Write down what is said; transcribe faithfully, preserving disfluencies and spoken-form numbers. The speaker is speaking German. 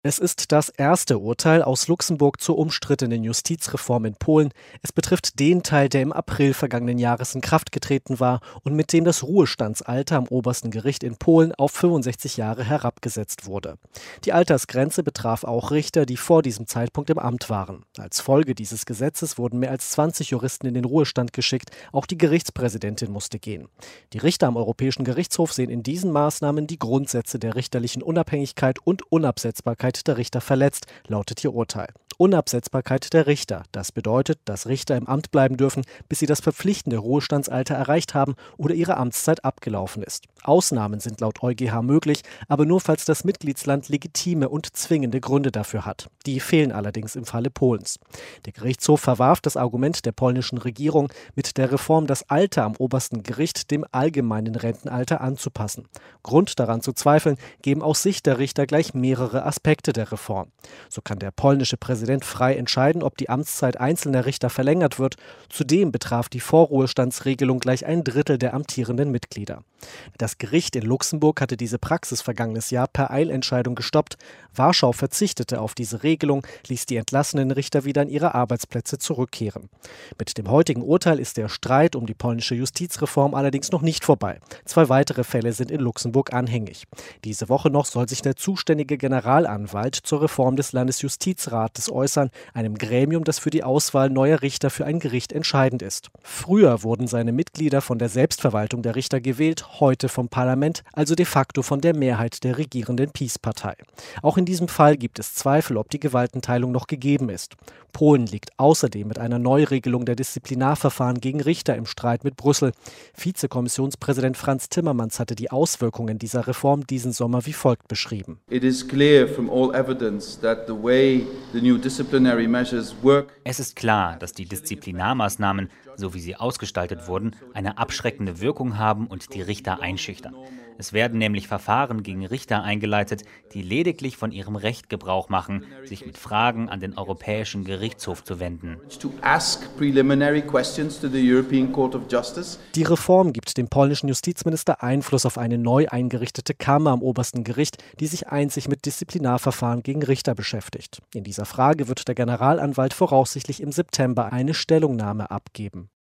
Es ist das erste Urteil aus Luxemburg zur umstrittenen Justizreform in Polen. Es betrifft den Teil, der im April vergangenen Jahres in Kraft getreten war und mit dem das Ruhestandsalter am obersten Gericht in Polen auf fünfundsechzig Jahre herabgesetzt wurde. Die Altersgrenze betraf auch Richter, die vor diesem Zeitpunkt im Amt waren. Als Folge dieses Gesetzes wurden mehr als zwanzig Juristen in den Ruhestand geschickt. Auch die Gerichtspräsidentin musste gehen. Die Richter am Europäischen Gerichtshof sehen in diesen Maßnahmen die Grundsätze der richterlichen Unabhängigkeit und Unabsetzbarkeit der Richter verletzt, lautet ihr Urteil. Unabsetzbarkeit der Richter. Das bedeutet, dass Richter im Amt bleiben dürfen, bis sie das verpflichtende Ruhestandsalter erreicht haben oder ihre Amtszeit abgelaufen ist. Ausnahmen sind laut EuGH möglich, aber nur falls das Mitgliedsland legitime und zwingende Gründe dafür hat. Die fehlen allerdings im Falle Polens. Der Gerichtshof verwarf das Argument der polnischen Regierung, mit der Reform das Alter am obersten Gericht dem allgemeinen Rentenalter anzupassen. Grund daran zu zweifeln, geben aus Sicht der Richter gleich mehrere Aspekte der Reform. So kann der polnische Präsident frei entscheiden, ob die Amtszeit einzelner Richter verlängert wird. Zudem betraf die Vorruhestandsregelung gleich ein Drittel der amtierenden Mitglieder. Das Gericht in Luxemburg hatte diese Praxis vergangenes Jahr per Eilentscheidung gestoppt. Warschau verzichtete auf diese Regelung, ließ die entlassenen Richter wieder an ihre Arbeitsplätze zurückkehren. Mit dem heutigen Urteil ist der Streit um die polnische Justizreform allerdings noch nicht vorbei. Zwei weitere Fälle sind in Luxemburg anhängig. Diese Woche noch soll sich der zuständige Generalanwalt zur Reform des Landesjustizrates äußern, einem Gremium, das für die Auswahl neuer Richter für ein Gericht entscheidend ist. Früher wurden seine Mitglieder von der Selbstverwaltung der Richter gewählt, heute vom Parlament, also de facto von der Mehrheit der regierenden PiS-Partei. Auch in diesem Fall gibt es Zweifel, ob die Gewaltenteilung noch gegeben ist. Polen liegt außerdem mit einer Neuregelung der Disziplinarverfahren gegen Richter im Streit mit Brüssel. Vizekommissionspräsident Frans Timmermans hatte die Auswirkungen dieser Reform diesen Sommer wie folgt beschrieben. It is clear from all evidence that the way the new disciplinary measures work. Es ist klar, dass die Disziplinarmaßnahmen, so wie sie ausgestaltet wurden, eine abschreckende Wirkung haben und die Richter einschüchtern. Es werden nämlich Verfahren gegen Richter eingeleitet, die lediglich von ihrem Recht Gebrauch machen, sich mit Fragen an den Europäischen Gerichtshof zu wenden. Die Reform gibt dem polnischen Justizminister Einfluss auf eine neu eingerichtete Kammer am obersten Gericht, die sich einzig mit Disziplinarverfahren gegen Richter beschäftigt. In dieser Frage wird der Generalanwalt voraussichtlich im September eine Stellungnahme abgeben.